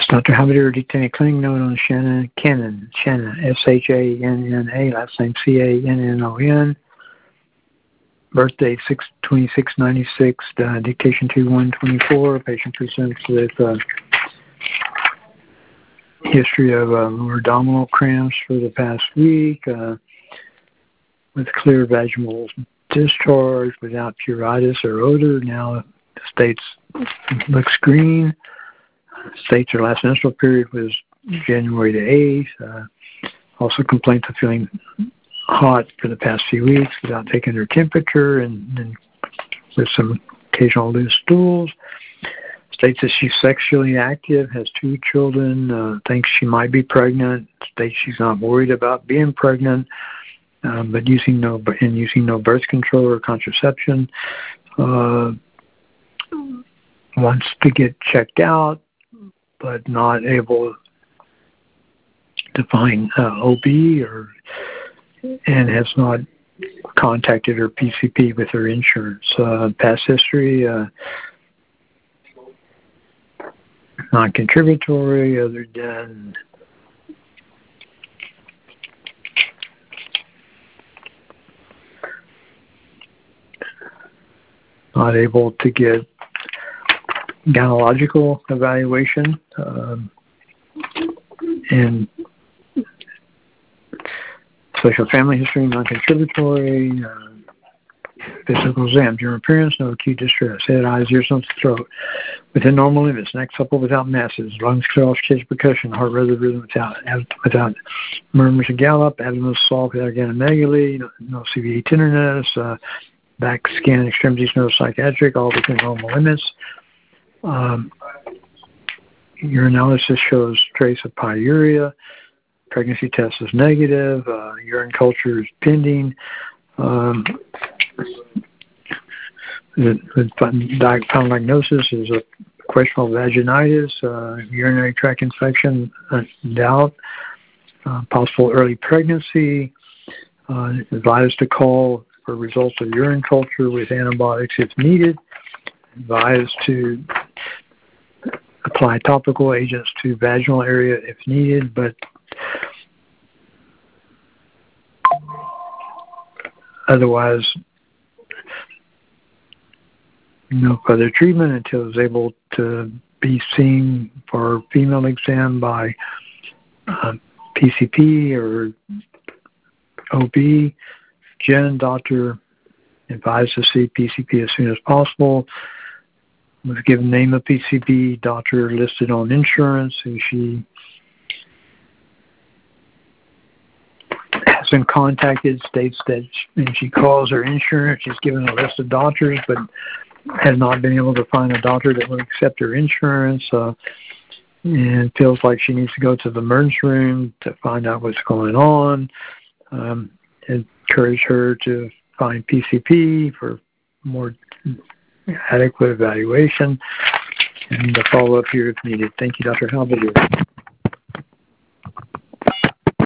Dr. Habider, detainee clinic note on Shanna Cannon, S-H-A-N-N-A, last name C-A-N-N-O-N. Birthday 6/26/96, dictation 2/1/24. Patient presents with history of lower abdominal cramps for the past week, with clear vaginal discharge without pruritus or odor. Now the states looks green. States her last menstrual period was January the 8th. Also complaints of feeling hot for the past few weeks without taking her temperature and with some occasional loose stools. States that she's sexually active, has 2 children, thinks she might be pregnant. States she's not worried about being pregnant, but using no birth control or contraception. Wants to get checked out, but not able to find OB and has not contacted her PCP with her insurance. Past history, non-contributory other than not able to get gynecological evaluation, and social family history, non-contributory, physical exam, general appearance, no acute distress, head, eyes, ears, nose, throat, within normal limits, neck supple without masses, lungs clear off stage percussion, heart rhythm without murmurs and gallop, abdomen soft without organomegaly, no CVA tenderness, back skin and extremities, no psychiatric, all within normal limits. Urinalysis shows trace of pyuria. Pregnancy test is negative. Urine culture is pending. The final diagnosis is a questionable vaginitis, urinary tract infection, doubt, possible early pregnancy. Advised to call for results of urine culture with antibiotics if needed. Advised to apply topical agents to vaginal area if needed, but otherwise no further treatment until it's able to be seen for female exam by PCP or OB. Jen, doctor, advised to see PCP as soon as possible. Was given name of PCP, doctor listed on insurance, who she has been contacted, states that when she calls her insurance, she's given a list of doctors, but has not been able to find a doctor that will accept her insurance, and feels like she needs to go to the emergency room to find out what's going on. Encourage her to find PCP for more adequate evaluation and the follow-up here if needed. Thank you, Dr. Halbert.